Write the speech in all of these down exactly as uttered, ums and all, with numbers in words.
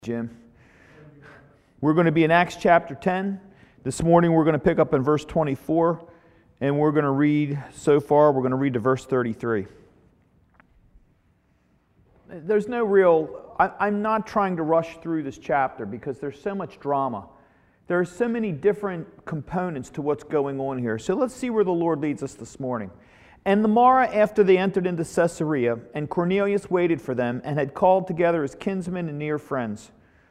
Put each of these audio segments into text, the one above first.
Jim. We're going to be in Acts chapter ten. This morning we're going to pick up in verse twenty-four, and we're going to read, so far, we're going to read to verse thirty-three. There's no real, I, I'm not trying to rush through this chapter because there's so much drama. There are so many different components to what's going on here. So let's see where the Lord leads us this morning. And the morrow after they entered into Caesarea, and Cornelius waited for them, and had called together his kinsmen and near friends.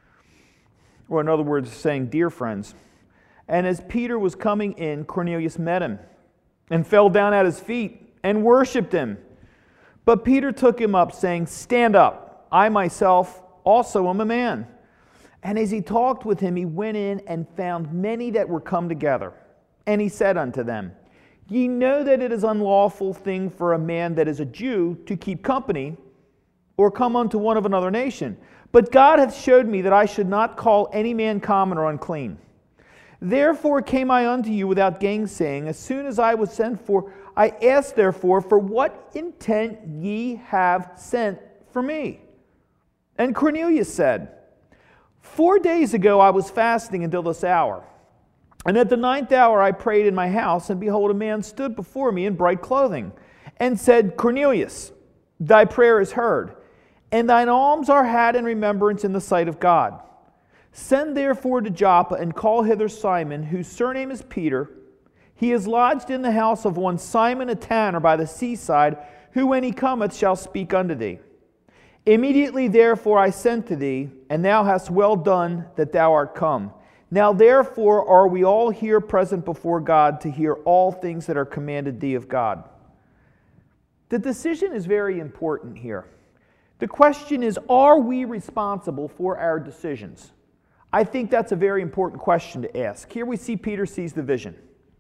Or in other words, saying, dear friends. And as Peter was coming in, Cornelius met him, and fell down at his feet, and worshipped him. But Peter took him up, saying, stand up, I myself also am a man. And as he talked with him, he went in and found many that were come together. And he said unto them, Ye know that it is unlawful thing for a man that is a Jew to keep company, or come unto one of another nation. But God hath showed me that I should not call any man common or unclean. Therefore came I unto you without gainsaying. As soon as I was sent for, I asked therefore, for what intent ye have sent for me? And Cornelius said, Four days ago I was fasting until this hour. And at the ninth hour I prayed in my house, and behold, a man stood before me in bright clothing, and said, Cornelius, thy prayer is heard, and thine alms are had in remembrance in the sight of God. Send therefore to Joppa, and call hither Simon, whose surname is Peter. He is lodged in the house of one Simon a tanner by the seaside, who when he cometh shall speak unto thee. Immediately therefore I sent to thee, and thou hast well done that thou art come. Now therefore are we all here present before God to hear all things that are commanded thee of God. The decision is very important here. The question is, are we responsible for our decisions? I think that's a very important question to ask. Here we see Peter sees the vision.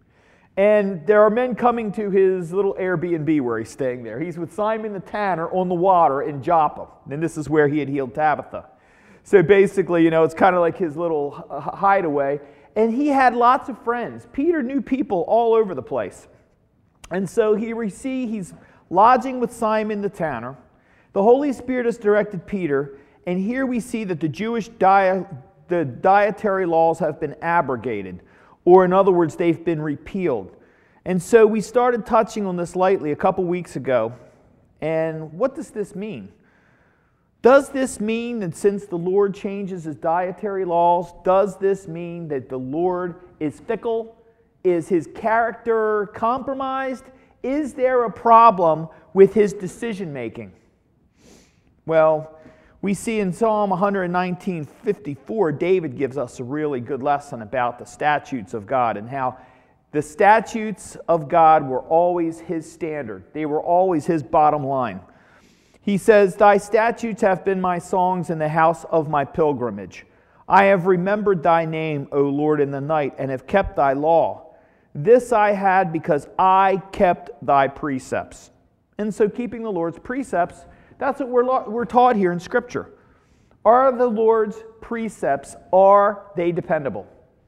And there are men coming to his little Airbnb where he's staying there. He's with Simon the tanner on the water in Joppa. And this is where he had healed Tabitha. So basically, you know, it's kind of like his little hideaway. And he had lots of friends. Peter knew people all over the place. And so here we see he's lodging with Simon the tanner. The Holy Spirit has directed Peter. And here we see that the Jewish diet, the dietary laws have been abrogated. Or in other words, they've been repealed. And so we started touching on this lightly a couple weeks ago. And what does this mean? Does this mean that since the Lord changes his dietary laws, does this mean that the Lord is fickle? Is his character compromised? Is there a problem with his decision making? Well, we see in Psalm one nineteen, fifty-four, David gives us a really good lesson about the statutes of God and how the statutes of God were always his standard. They were always his bottom line. He says, Thy statutes have been my songs in the house of my pilgrimage. I have remembered thy name, O Lord, in the night, and have kept thy law. This I had because I kept thy precepts. And so keeping the Lord's precepts, that's what we're, we're taught here in Scripture. Are the Lord's precepts, are they dependable?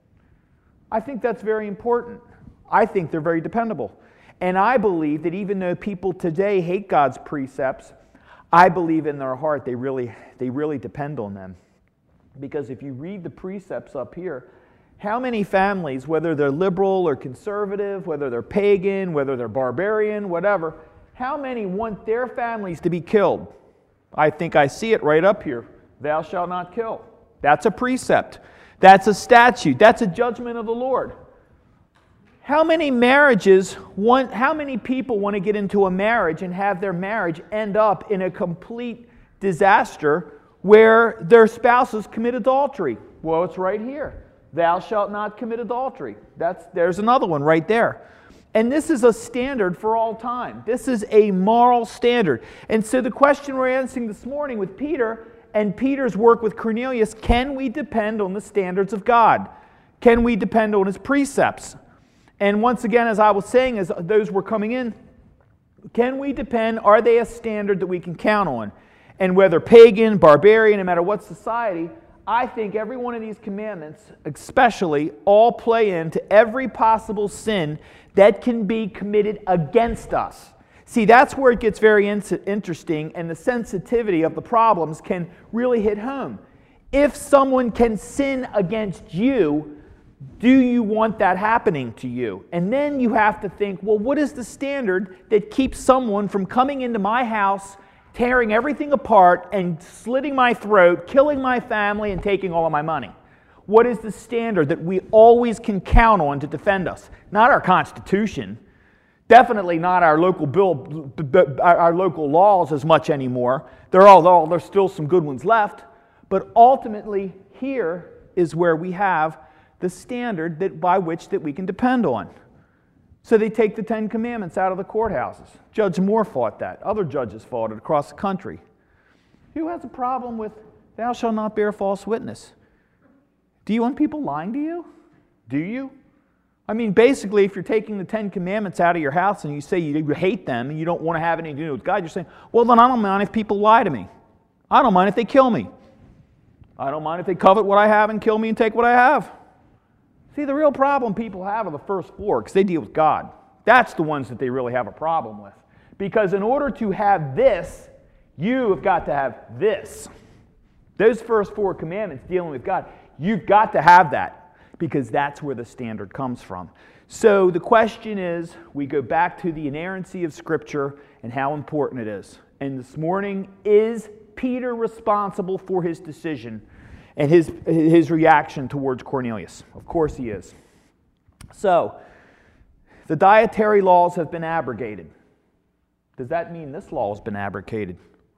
I think that's very important. I think they're very dependable. And I believe that even though people today hate God's precepts, I believe in their heart they really, they really depend on them. Because if you read the precepts up here, how many families, whether they're liberal or conservative, whether they're pagan, whether they're barbarian, whatever, how many want their families to be killed? I think I see it right up here. Thou shalt not kill. That's a precept. That's a statute. That's a judgment of the Lord. How many marriages want, how many people want to get into a marriage and have their marriage end up in a complete disaster where their spouses commit adultery? Well, it's right here. Thou shalt not commit adultery. That's, there's another one right there. And this is a standard for all time. This is a moral standard. And so the question we're answering this morning with Peter and Peter's work with Cornelius, can we depend on the standards of God? Can we depend on his precepts? And once again, as I was saying, as those were coming in, can we depend, are they a standard that we can count on? And whether pagan, barbarian, no matter what society, I think every one of these commandments, especially, all play into every possible sin that can be committed against us. See, that's where it gets very in- interesting, and the sensitivity of the problems can really hit home. If someone can sin against you, do you want that happening to you? And then you have to think, well, what is the standard that keeps someone from coming into my house, tearing everything apart and slitting my throat, killing my family, and taking all of my money? What is the standard that we always can count on to defend us? Not our Constitution. Definitely not our local bill, our local laws as much anymore. There are, although there's still some good ones left. But ultimately, here is where we have the standard that by which that we can depend on. So they take the Ten Commandments out of the courthouses. Judge Moore fought that. Other judges fought it across the country. Who has a problem with thou shalt not bear false witness? Do you want people lying to you? Do you? I mean, basically, if you're taking the Ten Commandments out of your house and you say you hate them and you don't want to have anything to do with God, you're saying, well, then I don't mind if people lie to me. I don't mind if they kill me. I don't mind if they covet what I have and kill me and take what I have. See, the real problem people have are the first four because they deal with God. That's the ones that they really have a problem with. Because in order to have this, you have got to have this. Those first four commandments dealing with God, you've got to have that because that's where the standard comes from. So the question is, we go back to the inerrancy of Scripture and how important it is. And this morning, is Peter responsible for his decision and his, his reaction towards Cornelius? Of course he is. So, the dietary laws have been abrogated. Does that mean this law has been abrogated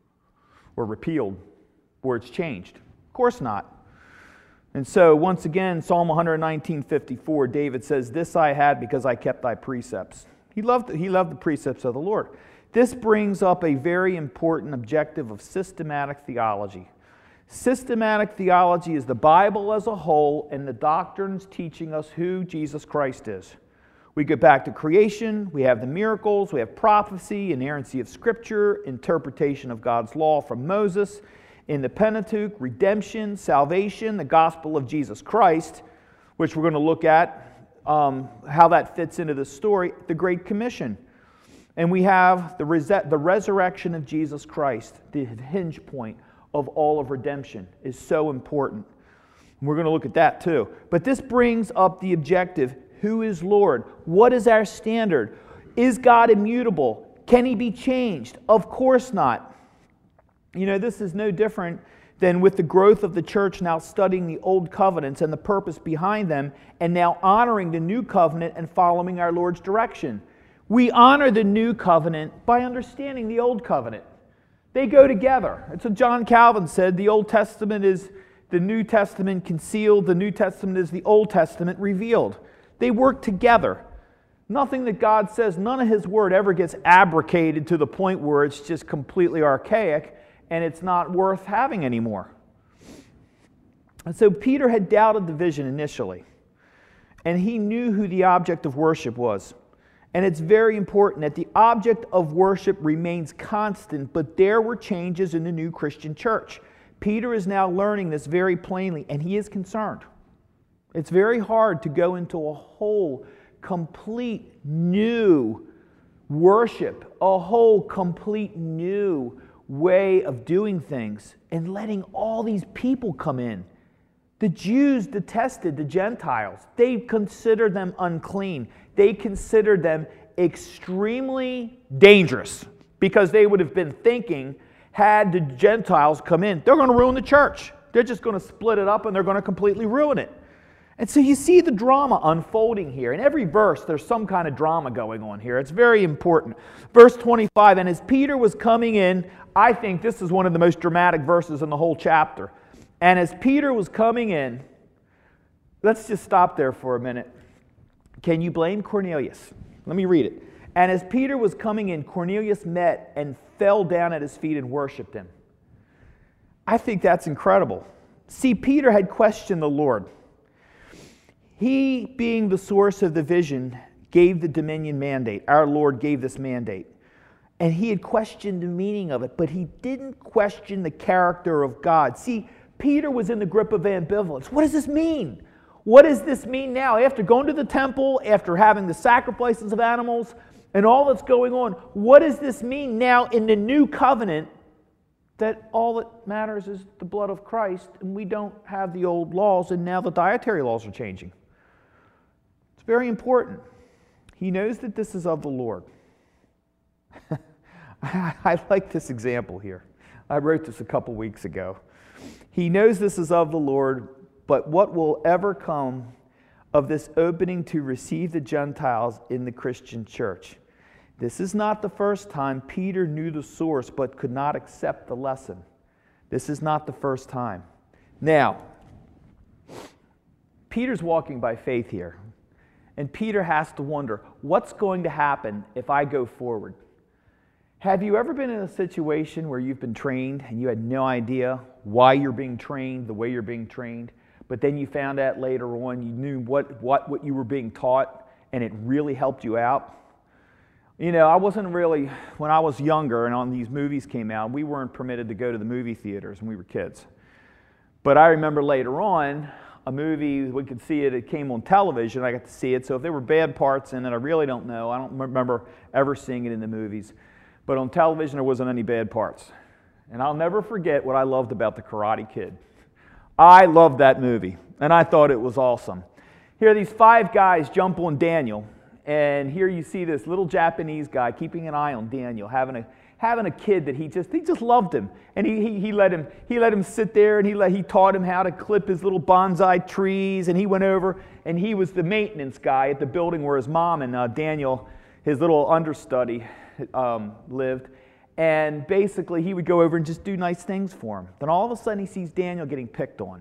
or repealed or it's changed? Of course not. And so, once again, Psalm one nineteen, fifty-four, David says, "This I had because I kept thy precepts." He loved, he loved the precepts of the Lord. This brings up a very important objective of systematic theology. Systematic theology is the Bible as a whole and the doctrines teaching us who Jesus Christ is. We go back to creation, we have the miracles, we have prophecy, inerrancy of Scripture, interpretation of God's law from Moses, in the Pentateuch, redemption, salvation, the gospel of Jesus Christ, which we're going to look at um, how that fits into the story, the Great Commission. And we have the, res- the resurrection of Jesus Christ, the hinge point of all of redemption, is so important. And we're going to look at that too. But this brings up the objective: who is Lord? What is our standard? Is God immutable? Can He be changed? Of course not. You know, this is no different than with the growth of the church now studying the old covenants and the purpose behind them, and now honoring the new covenant and following our Lord's direction. We honor the new covenant by understanding the old covenant. They go together. It's what John Calvin said: the Old Testament is the New Testament concealed, the New Testament is the Old Testament revealed. They work together. Nothing that God says, none of His Word ever gets abrogated to the point where it's just completely archaic and it's not worth having anymore. And so Peter had doubted the vision initially, and he knew who the object of worship was. And it's very important that the object of worship remains constant, but there were changes in the new Christian church. Peter is now learning this very plainly, and he is concerned. It's very hard to go into a whole, complete new worship, a whole, complete new way of doing things, and letting all these people come in. The Jews detested the Gentiles. They considered them unclean. They considered them extremely dangerous because they would have been thinking, had the Gentiles come in, they're going to ruin the church. They're just going to split it up and they're going to completely ruin it. And so you see the drama unfolding here. In every verse, there's some kind of drama going on here. It's very important. Verse twenty-five, and as Peter was coming in, I think this is one of the most dramatic verses in the whole chapter. And as Peter was coming in, let's just stop there for a minute. Can you blame Cornelius? Let me read it. And as Peter was coming in, Cornelius met and fell down at his feet and worshiped him. I think that's incredible. See, Peter had questioned the Lord. He, being the source of the vision, gave the dominion mandate. Our Lord gave this mandate. And he had questioned the meaning of it, but he didn't question the character of God. See, Peter was in the grip of ambivalence. What does this mean? What does this mean now? After going to the temple, after having the sacrifices of animals, and all that's going on, what does this mean now in the new covenant that all that matters is the blood of Christ, and we don't have the old laws, and now the dietary laws are changing. It's very important. He knows that this is of the Lord. I like this example here. I wrote this a couple weeks ago. He knows this is of the Lord, but what will ever come of this opening to receive the Gentiles in the Christian church? This is not the first time Peter knew the source but could not accept the lesson. This is not the first time. Now, Peter's walking by faith here. And Peter has to wonder, what's going to happen if I go forward? Have you ever been in a situation where you've been trained and you had no idea why you're being trained the way you're being trained, but then you found out later on you knew what, what, what you were being taught and it really helped you out? You know, I wasn't really, when I was younger and on these movies came out, we weren't permitted to go to the movie theaters when we were kids. But I remember later on, a movie, we could see it, it came on television, I got to see it. So if there were bad parts in it, I really don't know. I don't remember ever seeing it in the movies. But on television, there wasn't any bad parts. And I'll never forget what I loved about The Karate Kid. I loved that movie, and I thought it was awesome. Here these five guys jump on Daniel, and here you see this little Japanese guy keeping an eye on Daniel, having a having a kid that he just he just loved him, and he he, he let him he let him sit there, and he let he taught him how to clip his little bonsai trees, and he went over and he was the maintenance guy at the building where his mom and uh, Daniel, his little understudy, um, lived, and basically he would go over and just do nice things for him. Then all of a sudden he sees Daniel getting picked on.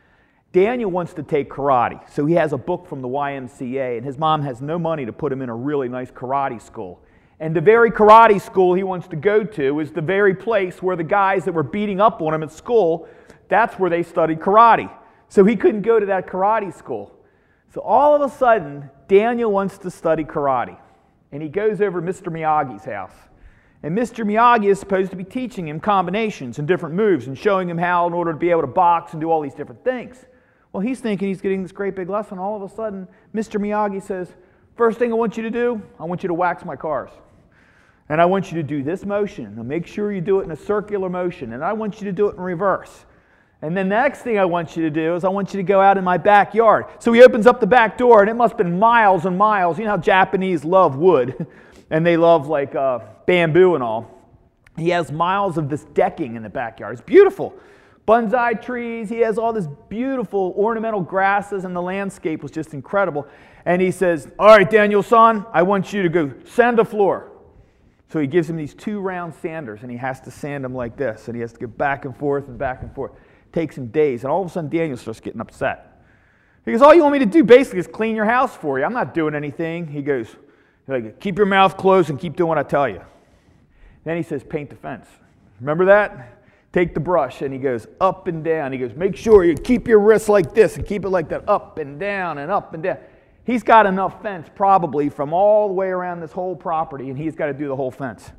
Daniel wants to take karate, so he has a book from the Y M C A, and his mom has no money to put him in a really nice karate school. And the very karate school he wants to go to is the very place where the guys that were beating up on him at school, that's where they studied karate. So he couldn't go to that karate school. So all of a sudden, Daniel wants to study karate, and he goes over to Mister Miyagi's house. And Mister Miyagi is supposed to be teaching him combinations and different moves and showing him how in order to be able to box and do all these different things. Well, he's thinking he's getting this great big lesson. All of a sudden, Mister Miyagi says, first thing I want you to do, I want you to wax my cars. And I want you to do this motion. Now make sure you do it in a circular motion. And I want you to do it in reverse. And then the next thing I want you to do is I want you to go out in my backyard. So he opens up the back door, and it must have been miles and miles. You know how Japanese love wood, and they love like uh, bamboo and all. He has miles of this decking in the backyard. It's beautiful. Bonsai trees, he has all this beautiful ornamental grasses, and the landscape was just incredible. And he says, all right, Daniel-san, I want you to go sand the floor. So he gives him these two round sanders, and he has to sand them like this, and he has to go back and forth and back and forth. It takes him days, and all of a sudden Daniel starts getting upset. He goes, all you want me to do basically is clean your house for you. I'm not doing anything. He goes, like, keep your mouth closed and keep doing what I tell you. Then he says, paint the fence. Remember that? Take the brush, and he goes up and down. He goes, make sure you keep your wrists like this and keep it like that, up and down and up and down. He's got enough fence probably from all the way around this whole property, and he's got to do the whole fence.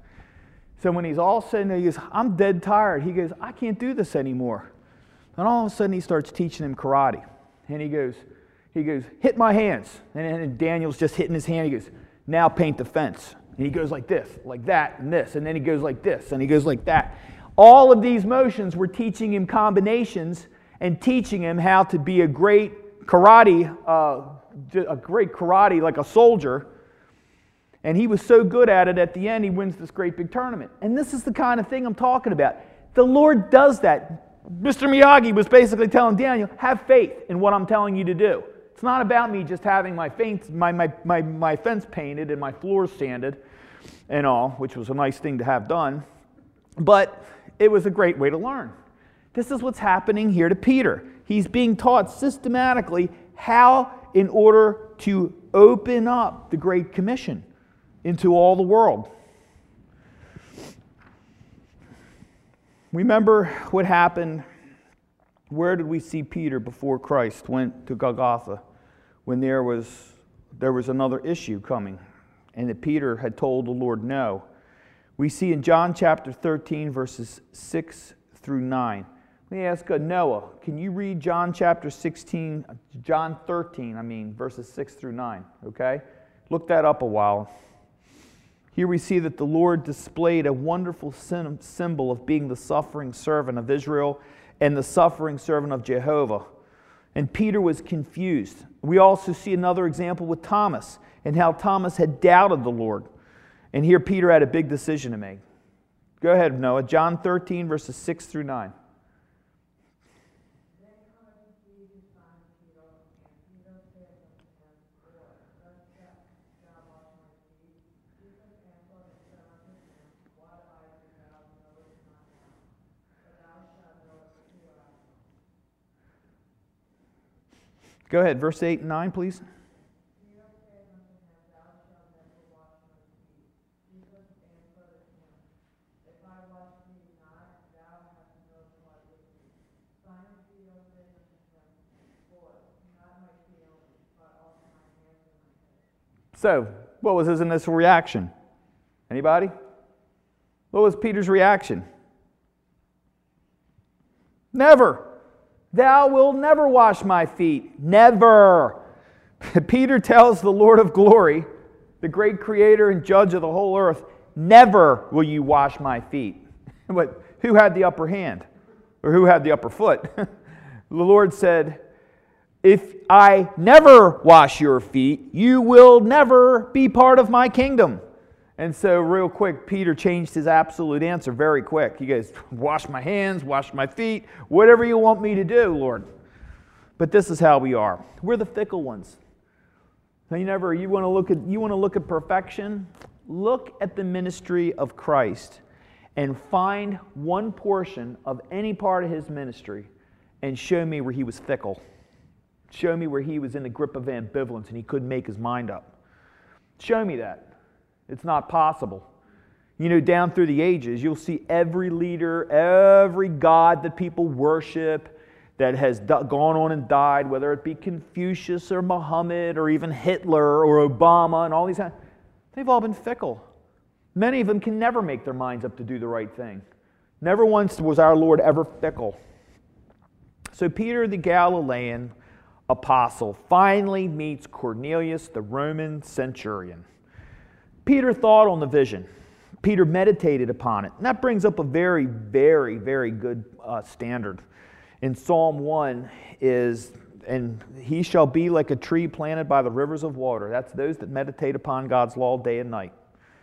So when he's all said and he goes, I'm dead tired. He goes, I can't do this anymore. And all of a sudden he starts teaching him karate. And he goes, he goes, hit my hands. And then Daniel's just hitting his hand. He goes, now paint the fence. And he goes like this, like that, and this. And then he goes like this, and he goes like that. All of these motions were teaching him combinations and teaching him how to be a great karate, uh, a great karate like a soldier. And he was so good at it, at the end he wins this great big tournament. And this is the kind of thing I'm talking about. The Lord does that. Mister Miyagi was basically telling Daniel, have faith in what I'm telling you to do. It's not about me just having my, fence, my, my, my, my fence painted and my floors sanded and all, which was a nice thing to have done. But it was a great way to learn. This is what's happening here to Peter. He's being taught systematically how in order to open up the Great Commission into all the world. Remember what happened. Where did we see Peter before Christ went to Golgotha? When there was, there was another issue coming, and that Peter had told the Lord no. We see in John chapter thirteen, verses six through nine. Let me ask uh, Noah, can you read John chapter sixteen, John thirteen, I mean, verses six through nine, okay? Look that up a while. Here we see that the Lord displayed a wonderful symbol of being the suffering servant of Israel and the suffering servant of Jehovah. And Peter was confused. We also see another example with Thomas and how Thomas had doubted the Lord. And here Peter had a big decision to make. Go ahead, Noah. John thirteen, verses six through nine. Go ahead, verse eight and nine, please. So, what was his initial reaction? Anybody? What was Peter's reaction? Never. Thou wilt never wash my feet. Never. Peter tells the Lord of glory, the great creator and judge of the whole earth, never will you wash my feet. But who had the upper hand? Or who had the upper foot? The Lord said, if I never wash your feet, you will never be part of my kingdom. And so real quick, Peter changed his absolute answer very quick. He goes, wash my hands, wash my feet, whatever you want me to do, Lord. But this is how we are. We're the fickle ones. Now, you never, you want to look at, you want to look at perfection? Look at the ministry of Christ and find one portion of any part of his ministry and show me where he was fickle. Show me where he was in the grip of ambivalence and he couldn't make his mind up. Show me that. It's not possible. You know, down through the ages, you'll see every leader, every god that people worship that has gone on and died, whether it be Confucius or Muhammad or even Hitler or Obama and all these, they've all been fickle. Many of them can never make their minds up to do the right thing. Never once was our Lord ever fickle. So Peter the Galilean apostle finally meets Cornelius the Roman centurion. Peter thought on the vision. Peter meditated upon it. And that brings up a very, very, very good uh, standard. In Psalm one is, and he shall be like a tree planted by the rivers of water. That's those that meditate upon God's law day and night.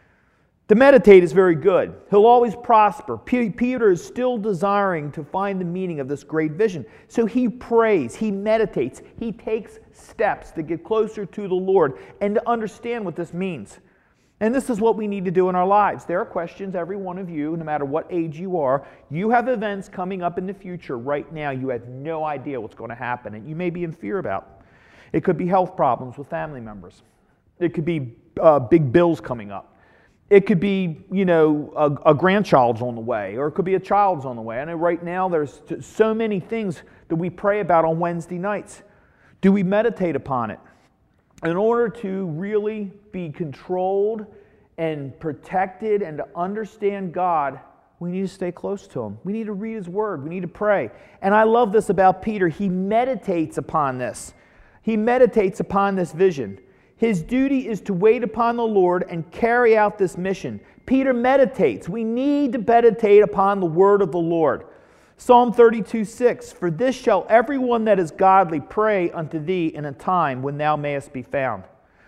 To meditate is very good. He'll always prosper. P- Peter is still desiring to find the meaning of this great vision. So he prays, he meditates, he takes steps to get closer to the Lord and to understand what this means. And this is what we need to do in our lives. There are questions, every one of you, no matter what age you are, you have events coming up in the future right now you have no idea what's going to happen and you may be in fear about. It could be health problems with family members. It could be uh, big bills coming up. It could be, you know, a, a grandchild's on the way, or it could be a child's on the way. I know right now there's so many things that we pray about on Wednesday nights. Do we meditate upon it? In order to really be controlled and protected and to understand God, we need to stay close to Him. We need to read His Word. We need to pray. And I love this about Peter. He meditates upon this. He meditates upon this vision. His duty is to wait upon the Lord and carry out this mission. Peter meditates. We need to meditate upon the word of the Lord. Psalm thirty-two six, for this shall everyone that is godly pray unto thee in a time when thou mayest be found.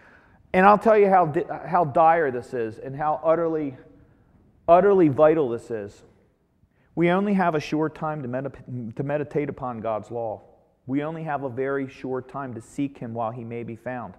And I'll tell you how, how dire this is and how utterly, utterly vital this is. We only have a short time to, med- to meditate upon God's law. We only have a very short time to seek Him while He may be found.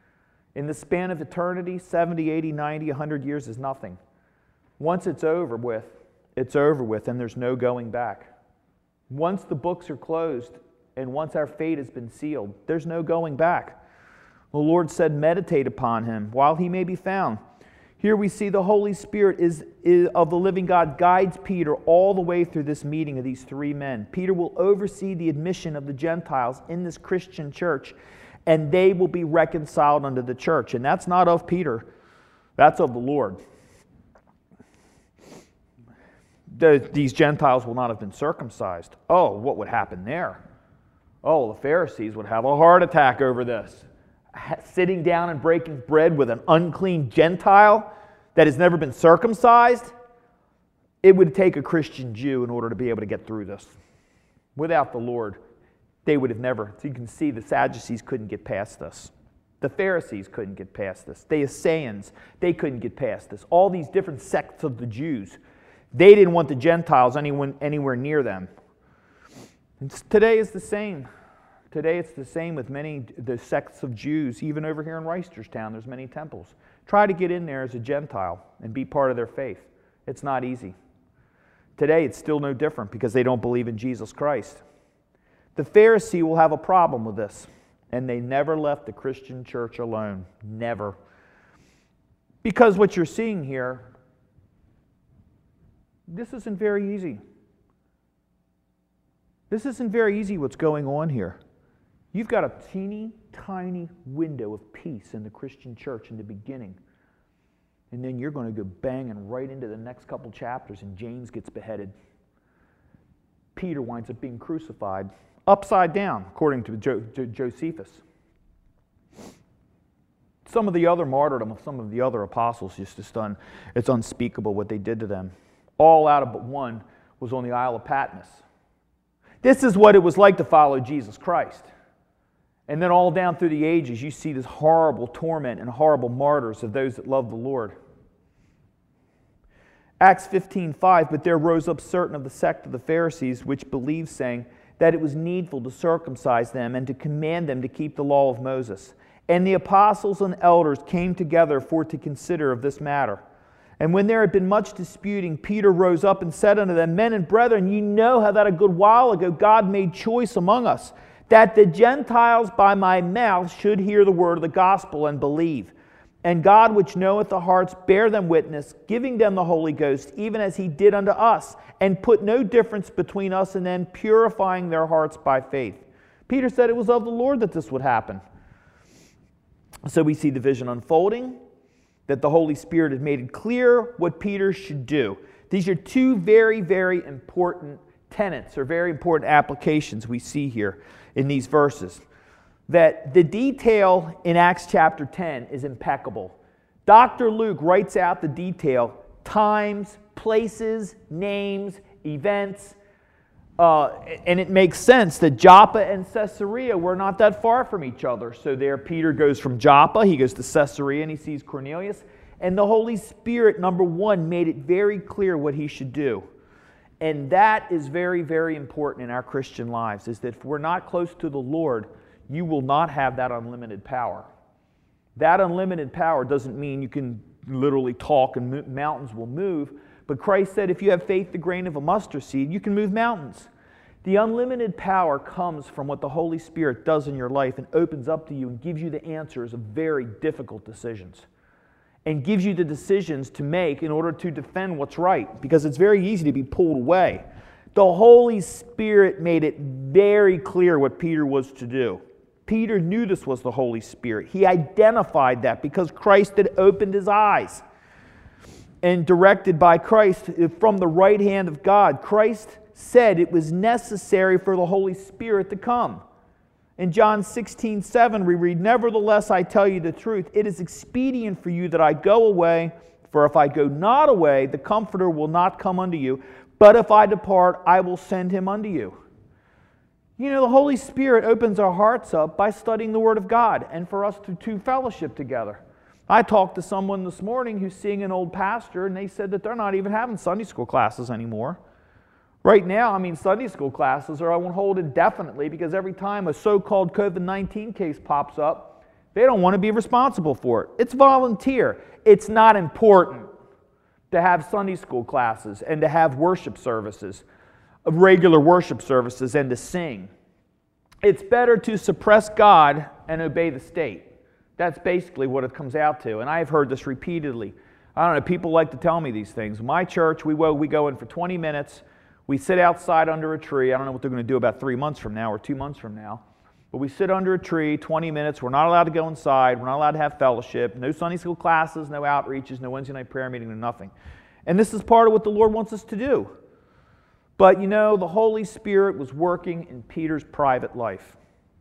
In the span of eternity, seventy, eighty, ninety, one hundred years is nothing. Once it's over with, it's over with and there's no going back. Once the books are closed and once our fate has been sealed, there's no going back. The Lord said, meditate upon Him while He may be found. Here we see the Holy Spirit is, is of the living God guides Peter all the way through this meeting of these three men. Peter will oversee the admission of the Gentiles in this Christian church, and they will be reconciled unto the church. And that's not of Peter. That's of the Lord. The, these Gentiles will not have been circumcised. Oh, what would happen there? Oh, the Pharisees would have a heart attack over this. Sitting down and breaking bread with an unclean Gentile, that has never been circumcised, it would take a Christian Jew in order to be able to get through this. Without the Lord, they would have never. So you can see the Sadducees couldn't get past this. The Pharisees couldn't get past this. The Essenes, they couldn't get past this. All these different sects of the Jews, they didn't want the Gentiles anyone, anywhere near them. And today is the same. Today it's the same with many the sects of Jews. Even over here in Reisterstown, there's many temples. Try to get in there as a Gentile and be part of their faith. It's not easy. Today it's still no different because they don't believe in Jesus Christ. The Pharisee will have a problem with this, and they never left the Christian church alone. Never. Because what you're seeing here, this isn't very easy. This isn't very easy what's going on here. You've got a teeny tiny window of peace in the Christian church in the beginning. And then you're going to go banging right into the next couple chapters, and James gets beheaded. Peter winds up being crucified upside down, according to jo- jo- Josephus. Some of the other martyrdom of some of the other apostles is just done. It's unspeakable what they did to them. All out of but one was on the Isle of Patmos. This is what it was like to follow Jesus Christ. And then all down through the ages, you see this horrible torment and horrible martyrs of those that love the Lord. Acts fifteen five, but there rose up certain of the sect of the Pharisees which believed, saying that it was needful to circumcise them and to command them to keep the law of Moses. And the apostles and elders came together for to consider of this matter. And when there had been much disputing, Peter rose up and said unto them, Men and brethren, ye know how that a good while ago God made choice among us, that the Gentiles by my mouth should hear the word of the gospel and believe. And God, which knoweth the hearts, bear them witness, giving them the Holy Ghost, even as he did unto us, and put no difference between us and them, purifying their hearts by faith. Peter said it was of the Lord that this would happen. So we see the vision unfolding, that the Holy Spirit had made it clear what Peter should do. These are two very, very important tenets or very important applications we see here in these verses. That the detail in Acts chapter ten is impeccable. Doctor Luke writes out the detail, times, places, names, events, uh, and it makes sense that Joppa and Caesarea were not that far from each other. So there Peter goes from Joppa, he goes to Caesarea, and he sees Cornelius. And the Holy Spirit, number one, made it very clear what he should do. And that is very, very important in our Christian lives, is that if we're not close to the Lord, you will not have that unlimited power. That unlimited power doesn't mean you can literally talk and mountains will move, but Christ said if you have faith the grain of a mustard seed, you can move mountains. The unlimited power comes from what the Holy Spirit does in your life and opens up to you and gives you the answers of very difficult decisions and gives you the decisions to make in order to defend what's right, because it's very easy to be pulled away. The Holy Spirit made it very clear what Peter was to do. Peter knew this was the Holy Spirit. He identified that because Christ had opened his eyes. And directed by Christ from the right hand of God, Christ said it was necessary for the Holy Spirit to come. In John sixteen seven we read, Nevertheless I tell you the truth, it is expedient for you that I go away, for if I go not away, the Comforter will not come unto you, but if I depart, I will send him unto you. You know, the Holy Spirit opens our hearts up by studying the Word of God and for us to, to fellowship together. I talked to someone this morning who's seeing an old pastor, and they said that they're not even having Sunday school classes anymore. Right now, I mean, Sunday school classes are on hold indefinitely because every time a so-called COVID nineteen case pops up, they don't want to be responsible for it. It's volunteer. It's not important to have Sunday school classes and to have worship services, regular worship services, and to sing. It's better to suppress God and obey the state. That's basically what it comes out to. And I've heard this repeatedly. I don't know, people like to tell me these things. My church, we, we go in for twenty minutes. We sit outside under a tree. I don't know what they're going to do about three months from now or two months from now. But we sit under a tree, twenty minutes. We're not allowed to go inside. We're not allowed to have fellowship. No Sunday school classes, no outreaches, no Wednesday night prayer meeting, no nothing. And this is part of what the Lord wants us to do. But you know, the Holy Spirit was working in Peter's private life.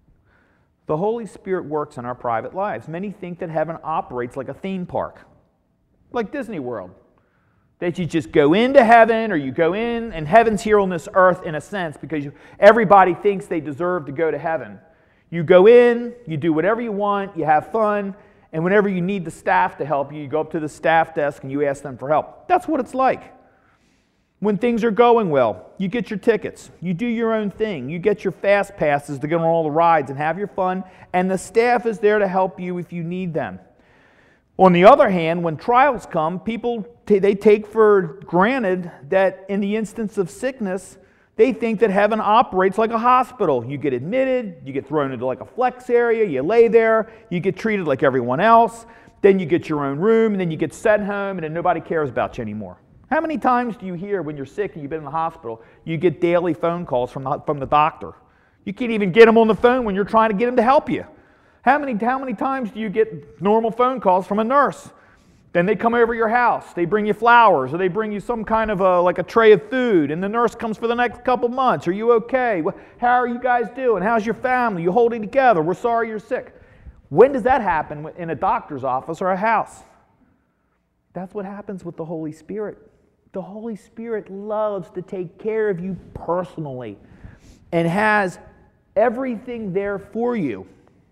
The Holy Spirit works in our private lives. Many think that heaven operates like a theme park. like Disney World. That you just go into heaven, or you go in, and heaven's here on this earth in a sense, because you, everybody thinks they deserve to go to heaven. You go in, you do whatever you want, you have fun, and whenever you need the staff to help you, you go up to the staff desk and you ask them for help. That's what it's like. When things are going well, you get your tickets, you do your own thing, you get your fast passes to get on all the rides and have your fun, and the staff is there to help you if you need them. On the other hand, when trials come, people, t- they take for granted that in the instance of sickness, they think that heaven operates like a hospital. You get admitted, you get thrown into like a flex area, you lay there, you get treated like everyone else, then you get your own room, and then you get sent home, and then nobody cares about you anymore. How many times do you hear when you're sick and you've been in the hospital, you get daily phone calls from the, from the doctor? You can't even get them on the phone when you're trying to get them to help you. How many, how many times do you get normal phone calls from a nurse? Then they come over your house, they bring you flowers, or they bring you some kind of a, like a tray of food, and the nurse comes for the next couple months. Are you okay? How are you guys doing? How's your family? You holding together? We're sorry you're sick. When does that happen in a doctor's office or a house? That's what happens with the Holy Spirit. The Holy Spirit loves to take care of you personally and has everything there for you.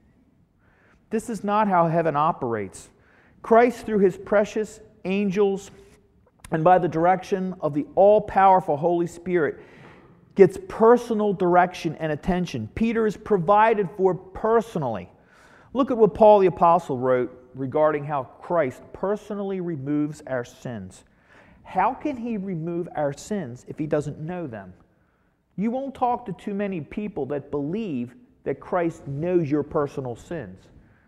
This is not how heaven operates. Christ, through His precious angels and by the direction of the all-powerful Holy Spirit, gets personal direction and attention. Peter is provided for personally. Look at what Paul the Apostle wrote regarding how Christ personally removes our sins. How can He remove our sins if He doesn't know them? You won't talk to too many people that believe that Christ knows your personal sins.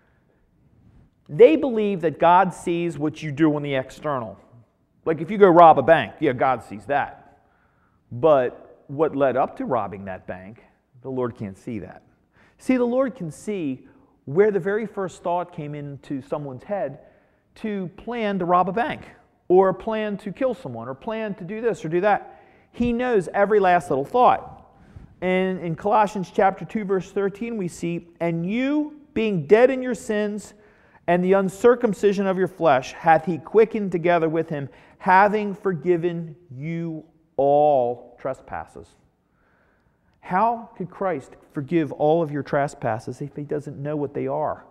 They believe that God sees what you do on the external. Like if you go rob a bank, yeah, God sees that. But what led up to robbing that bank, the Lord can't see that. See, the Lord can see where the very first thought came into someone's head to plan to rob a bank, or plan to kill someone, or plan to do this or do that. He knows every last little thought. And in Colossians chapter two, verse thirteen, we see, "And you, being dead in your sins, and the uncircumcision of your flesh hath He quickened together with Him, having forgiven you all trespasses." How could Christ forgive all of your trespasses if He doesn't know what they are?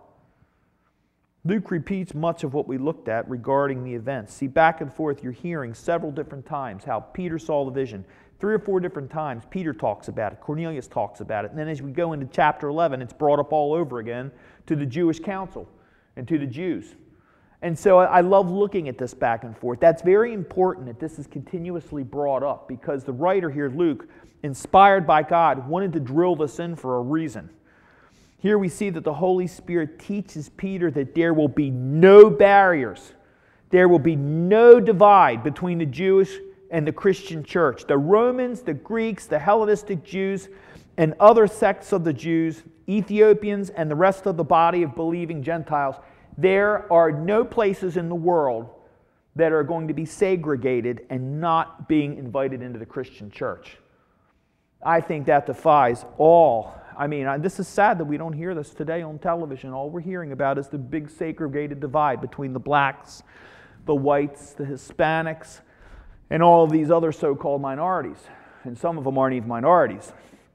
Luke repeats much of what we looked at regarding the events. See, back and forth you're hearing several different times how Peter saw the vision. Three or four different times Peter talks about it, Cornelius talks about it, and then as we go into chapter eleven, it's brought up all over again to the Jewish council and to the Jews. And so I love looking at this back and forth. That's very important that this is continuously brought up, because the writer here, Luke, inspired by God, wanted to drill this in for a reason. Here we see that the Holy Spirit teaches Peter that there will be no barriers. There will be no divide between the Jewish and the Christian church. The Romans, the Greeks, the Hellenistic Jews, and other sects of the Jews, Ethiopians, and the rest of the body of believing Gentiles, there are no places in the world that are going to be segregated and not being invited into the Christian church. I think that defies all. I mean, this is sad that we don't hear this today on television. All we're hearing about is the big segregated divide between the blacks, the whites, the Hispanics, and all of these other so-called minorities. And some of them aren't even minorities.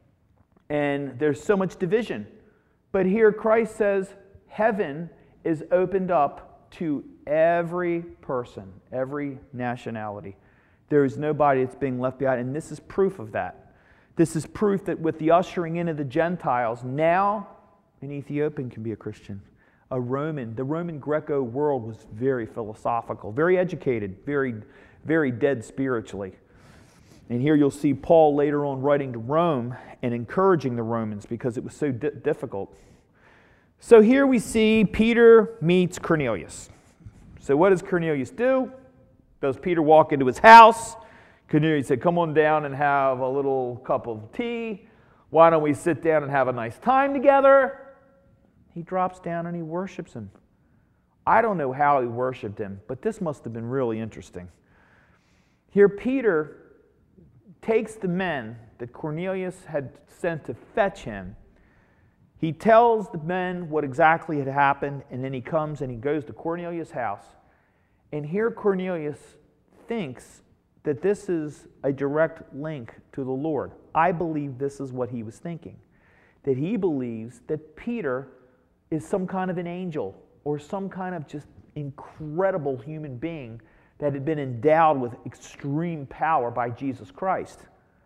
And there's so much division. But here Christ says heaven is opened up to every person, every nationality. There is nobody that's being left behind, and this is proof of that. This is proof that with the ushering in of the Gentiles, now an Ethiopian can be a Christian. A Roman, the Roman Greco world was very philosophical, very educated, very, very dead spiritually. And here you'll see Paul later on writing to Rome and encouraging the Romans because it was so di- difficult. So here we see Peter meets Cornelius. So what does Cornelius do? Does Peter walk into his house? Cornelius said, "Come on down and have a little cup of tea. Why don't we sit down and have a nice time together?" He drops down and he worships him. I don't know how he worshiped him, but this must have been really interesting. Here Peter takes the men that Cornelius had sent to fetch him. He tells the men what exactly had happened, and then he comes and he goes to Cornelius' house. And here Cornelius thinks that this is a direct link to the Lord. I believe this is what he was thinking. That he believes that Peter is some kind of an angel or some kind of just incredible human being that had been endowed with extreme power by Jesus Christ.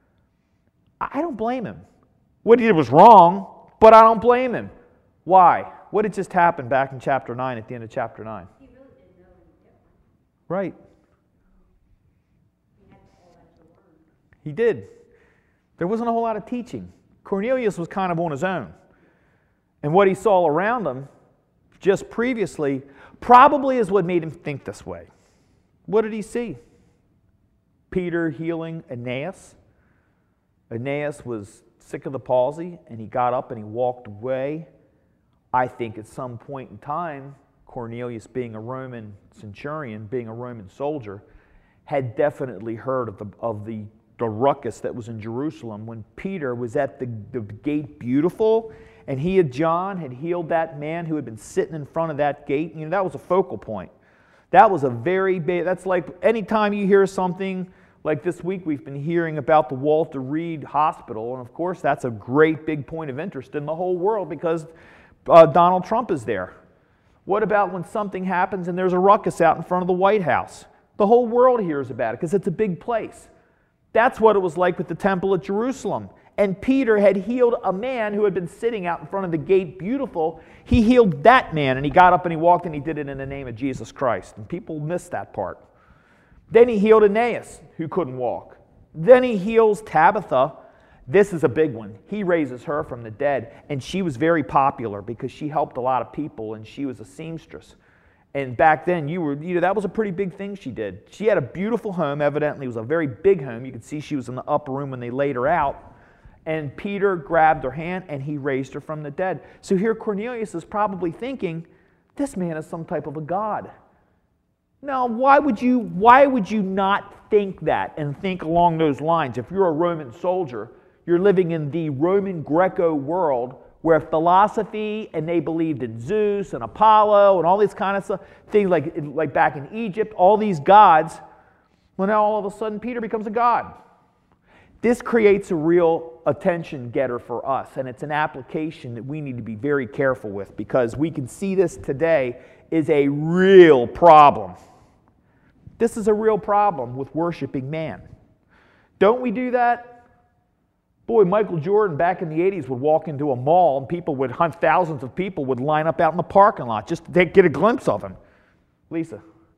I don't blame him. What he did was wrong, but I don't blame him. Why? What had just happened back in chapter nine, at the end of chapter nine? He really didn't know any different. Right. He had all that to learn. He did. There wasn't a whole lot of teaching. Cornelius was kind of on his own. And what he saw around him just previously probably is what made him think this way. What did he see? Peter healing Aeneas. Aeneas was sick of the palsy, and he got up and he walked away. I think at some point in time, Cornelius, being a Roman centurion, being a Roman soldier, had definitely heard of the, of the, the ruckus that was in Jerusalem when Peter was at the, the gate beautiful, and he and John had healed that man who had been sitting in front of that gate. You know, that was a focal point. That was a very big, that's like anytime you hear something like this week we've been hearing about the Walter Reed Hospital, and of course that's a great big point of interest in the whole world because uh, Donald Trump is there. What about when something happens and there's a ruckus out in front of the White House? The whole world hears about it because it's a big place. That's what it was like with the temple at Jerusalem. And Peter had healed a man who had been sitting out in front of the gate beautiful. He healed that man, and he got up and he walked, and he did it in the name of Jesus Christ. And people miss that part. Then he healed Aeneas, who couldn't walk. Then he heals Tabitha. This is a big one. He raises her from the dead, and she was very popular because she helped a lot of people, and she was a seamstress. And back then, you were, you know, that was a pretty big thing she did. She had a beautiful home. Evidently, it was a very big home. You could see she was in the upper room when they laid her out. And Peter grabbed her hand, and he raised her from the dead. So here Cornelius is probably thinking, this man is some type of a god. Now, why would you, why would you not think that and think along those lines? If you're a Roman soldier, you're living in the Roman Greco world where philosophy, and they believed in Zeus and Apollo and all these kind of stuff, things like, like back in Egypt, all these gods. Well, now all of a sudden Peter becomes a god. This creates a real attention getter for us, and it's an application that we need to be very careful with because we can see this today is a real problem. This is a real problem with worshiping man. Don't we do that? Boy, Michael Jordan back in the eighties would walk into a mall and people would hunt, thousands of people would line up out in the parking lot just to get a glimpse of him. Lisa.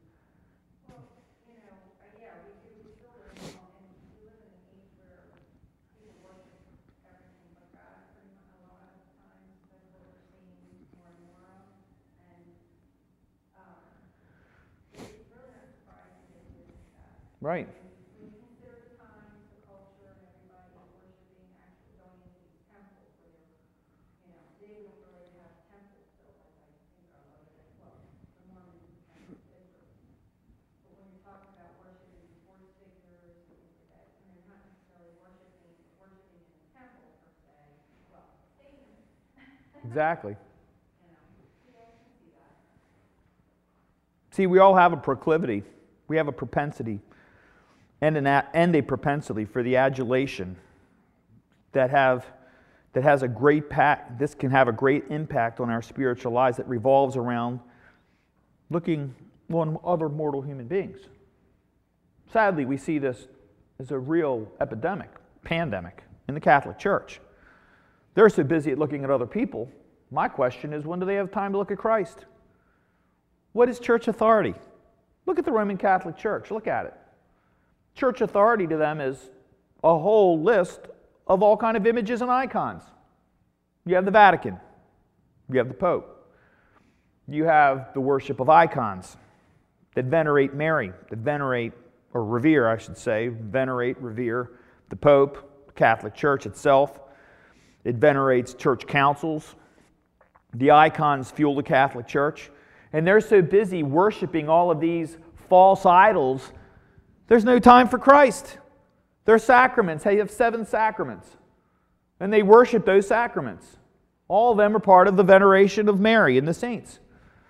Right. When you consider the times, the culture, and everybody worshiping, actually going into these temples where they're, you know, they don't really have temples built like I think our Lord said, well, the Mormons and Israel. But when you're talking about worshiping sports figures, things like that, and they're not necessarily worshiping, worshiping in the temple per se, well, Satan. Exactly. You know, you guys can see that. See, we all have a proclivity. We have a propensity. And, an a, and a propensity for the adulation that have that has a great pack. This can have a great impact on our spiritual lives that revolves around looking on other mortal human beings. Sadly, we see this as a real epidemic, pandemic in the Catholic Church. They're so busy at looking at other people. My question is, when do they have time to look at Christ? What is church authority? Look at the Roman Catholic Church. Look at it. Church authority to them is a whole list of all kind of images and icons. You have the Vatican. You have the Pope. You have the worship of icons that venerate Mary, that venerate, or revere, I should say, venerate, revere the Pope, the Catholic Church itself. It venerates church councils. The icons fuel the Catholic Church. And they're so busy worshiping all of these false idols, there's no time for Christ. Their sacraments, they have seven sacraments. And they worship those sacraments. All of them are part of the veneration of Mary and the saints.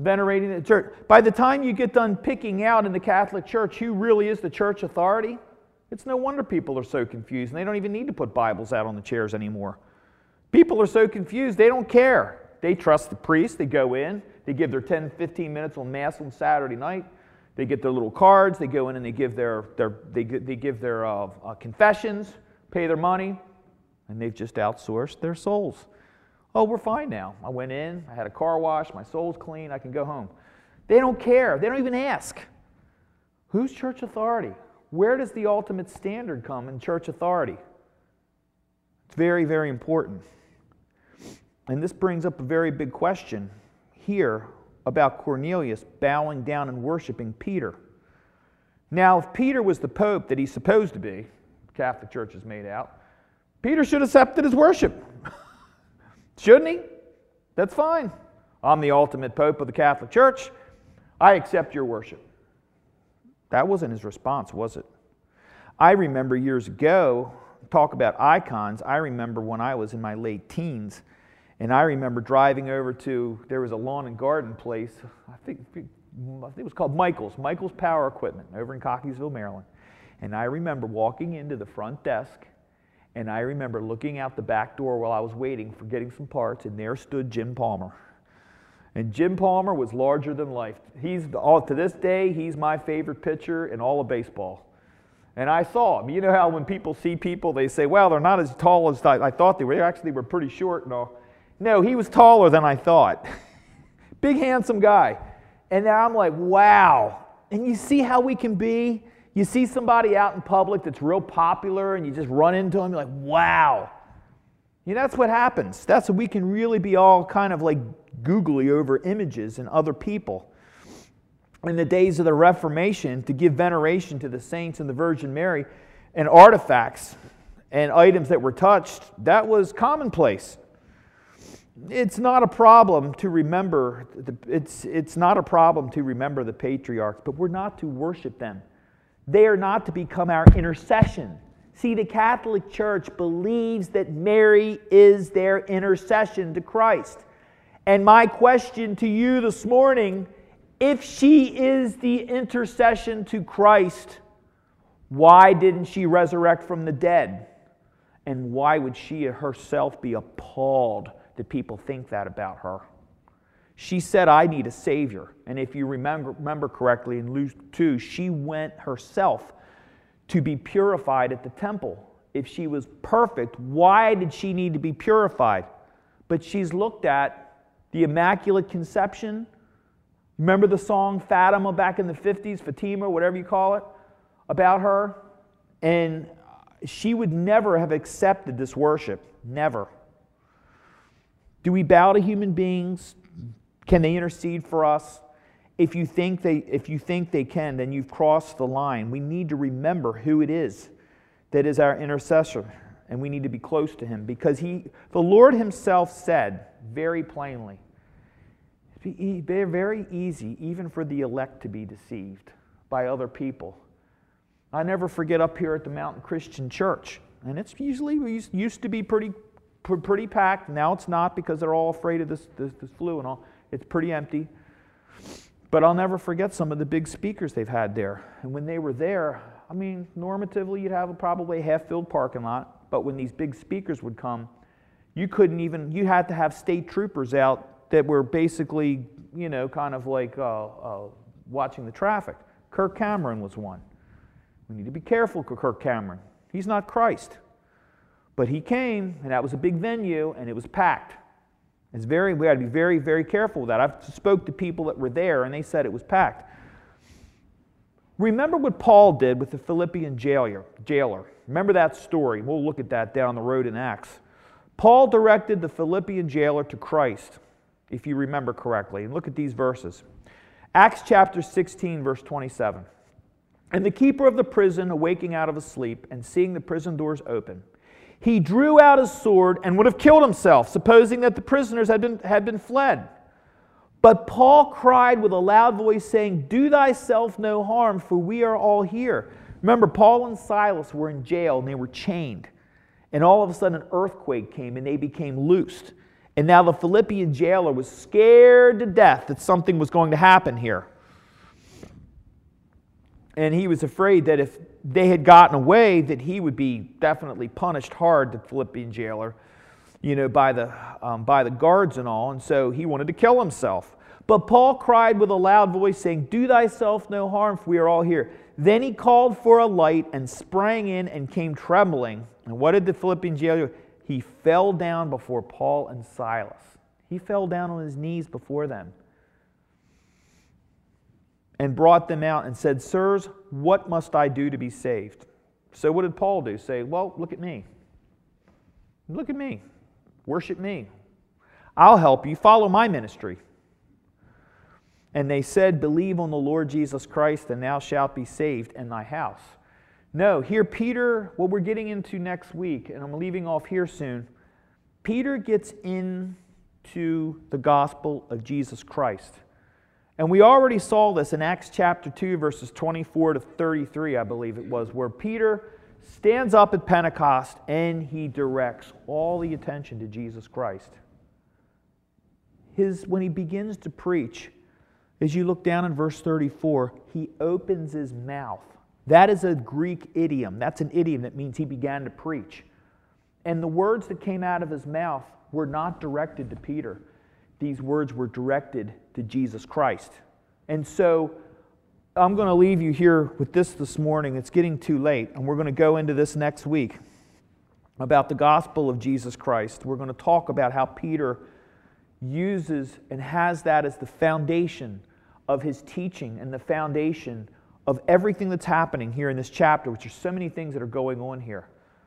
Venerating the church. By the time you get done picking out in the Catholic Church who really is the church authority, it's no wonder people are so confused, and they don't even need to put Bibles out on the chairs anymore. People are so confused, they don't care. They trust the priest, they go in, they give their ten, fifteen minutes on Mass on Saturday night, they get their little cards, they go in and they give their, their, they, they give their uh, uh, confessions, pay their money, and they've just outsourced their souls. Oh, we're fine now. I went in, I had a car wash, my soul's clean, I can go home. They don't care. They don't even ask. Who's church authority? Where does the ultimate standard come in church authority? It's very, very important. And this brings up a very big question here about Cornelius bowing down and worshiping Peter. Now, if Peter was the pope that he's supposed to be, the Catholic Church has made out, Peter should have accepted his worship. Shouldn't he? That's fine. I'm the ultimate pope of the Catholic Church. I accept your worship. That wasn't his response, was it? I remember years ago, talk about icons, I remember when I was in my late teens, and I remember driving over to, there was a lawn and garden place, I think, I think it was called Michael's, Michael's Power Equipment over in Cockeysville, Maryland. And I remember walking into the front desk, and I remember looking out the back door while I was waiting for getting some parts, and there stood Jim Palmer. And Jim Palmer was larger than life. He's, all, to this day, he's my favorite pitcher in all of baseball. And I saw him. You know how when people see people, they say, well, they're not as tall as I, I thought they were. They actually were pretty short and all. No, he was taller than I thought. Big, handsome guy. And now I'm like, wow. And you see how we can be? You see somebody out in public that's real popular and you just run into them, you're like, wow. You know, that's what happens. That's what we can really be all kind of like googly over images and other people. In the days of the Reformation, to give veneration to the saints and the Virgin Mary and artifacts and items that were touched, that was commonplace. It's not a problem to remember, the, it's, it's not a problem to remember the patriarchs, but we're not to worship them. They are not to become our intercession. See, the Catholic Church believes that Mary is their intercession to Christ. And my question to you this morning, if she is the intercession to Christ, why didn't she resurrect from the dead? And why would she herself be appalled that people think that about her? She said, I need a Savior. And if you remember, remember correctly, in Luke two, she went herself to be purified at the temple. If she was perfect, why did she need to be purified? But she's looked at the Immaculate Conception. Remember the song Fatima back in the fifties, Fatima, whatever you call it, about her? And she would never have accepted this worship. Never. Do we bow to human beings? Can they intercede for us? If you think they, if you think they can, then you've crossed the line. We need to remember who it is that is our intercessor, and we need to be close to him, because he, the Lord himself said very plainly, it's very easy even for the elect to be deceived by other people. I never forget up here at the Mountain Christian Church, and it's usually, we used to be pretty, pretty packed. Now it's not, because they're all afraid of this, this, this flu and all. It's pretty empty. But I'll never forget some of the big speakers they've had there. And when they were there, I mean, normatively you'd have a probably a half-filled parking lot. But when these big speakers would come, you couldn't even, you had to have state troopers out that were basically, you know, kind of like uh, uh, watching the traffic. Kirk Cameron was one. We need to be careful with Kirk Cameron. He's not Christ. But he came, and that was a big venue, and it was packed. It's very, we got to be very, very careful with that. I've spoke to people that were there, and they said it was packed. Remember what Paul did with the Philippian jailer. jailer. Remember that story. We'll look at that down the road in Acts. Paul directed the Philippian jailer to Christ, if you remember correctly. And look at these verses. Acts chapter sixteen, verse twenty-seven. And the keeper of the prison, awaking out of his sleep, and seeing the prison doors open, he drew out his sword and would have killed himself, supposing that the prisoners had been, had been fled. But Paul cried with a loud voice, saying, Do thyself no harm, for we are all here. Remember, Paul and Silas were in jail, and they were chained. And all of a sudden, an earthquake came, and they became loosed. And now the Philippian jailer was scared to death that something was going to happen here. And he was afraid that if they had gotten away, that he would be definitely punished hard, the Philippian jailer, you know, by the, um, by the guards and all. And so he wanted to kill himself. But Paul cried with a loud voice, saying, "Do thyself no harm, for we are all here." Then he called for a light and sprang in and came trembling. And what did the Philippian jailer do? He fell down before Paul and Silas. He fell down on his knees before them and brought them out and said, "Sirs, what must I do to be saved?" So what did Paul do? Say, "Well, look at me. Look at me. Worship me. I'll help you. Follow my ministry." And they said, "Believe on the Lord Jesus Christ, and thou shalt be saved in thy house." No, here Peter, what we're getting into next week, and I'm leaving off here soon, Peter gets into the gospel of Jesus Christ. And we already saw this in Acts chapter two, verses twenty-four to thirty-three, I believe it was, where Peter stands up at Pentecost and he directs all the attention to Jesus Christ. His, when he begins to preach, as you look down in verse thirty-four, he opens his mouth. That is a Greek idiom. That's an idiom that means he began to preach. And the words that came out of his mouth were not directed to Peter. These words were directed to Jesus Christ. And so I'm going to leave you here with this this morning. It's getting too late, and we're going to go into this next week about the gospel of Jesus Christ. We're going to talk about how Peter uses and has that as the foundation of his teaching and the foundation of everything that's happening here in this chapter, which are so many things that are going on here.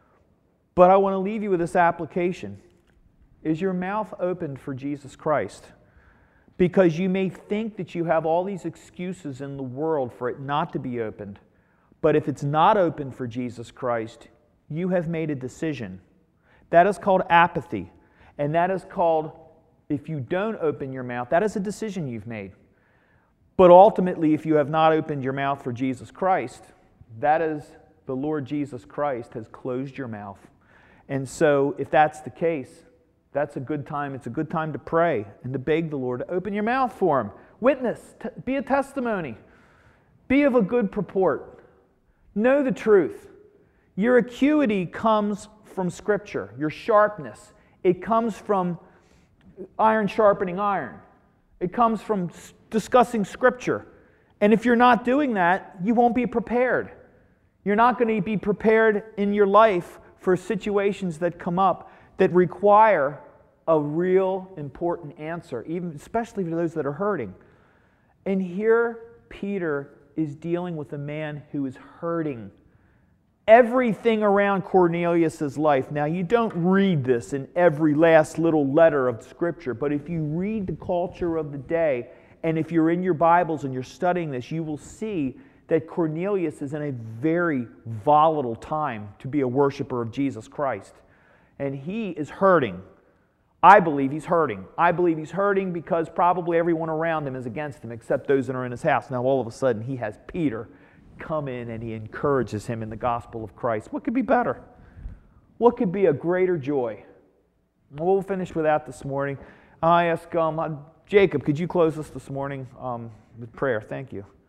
But I want to leave you with this application. Is your mouth opened for Jesus Christ? Because you may think that you have all these excuses in the world for it not to be opened. But if it's not open for Jesus Christ, you have made a decision. That is called apathy. And that is called, if you don't open your mouth, that is a decision you've made. But ultimately, if you have not opened your mouth for Jesus Christ, that is, the Lord Jesus Christ has closed your mouth. And so, if that's the case, that's a good time. It's a good time to pray and to beg the Lord to open your mouth for Him. Witness. T- be a testimony. Be of a good purport. Know the truth. Your acuity comes from Scripture. Your sharpness. It comes from iron sharpening iron. It comes from discussing Scripture. And if you're not doing that, you won't be prepared. You're not going to be prepared in your life for situations that come up that require a real important answer, even especially for those that are hurting. And here Peter is dealing with a man who is hurting. Everything around Cornelius' life. Now, you don't read this in every last little letter of Scripture, but if you read the culture of the day, and if you're in your Bibles and you're studying this, you will see that Cornelius is in a very volatile time to be a worshiper of Jesus Christ. And he is hurting. I believe he's hurting. I believe he's hurting because probably everyone around him is against him except those that are in his house. Now, all of a sudden, he has Peter come in and he encourages him in the gospel of Christ. What could be better? What could be a greater joy? We'll finish with that this morning. I ask um, Jacob, could you close us this morning um, with prayer? Thank you.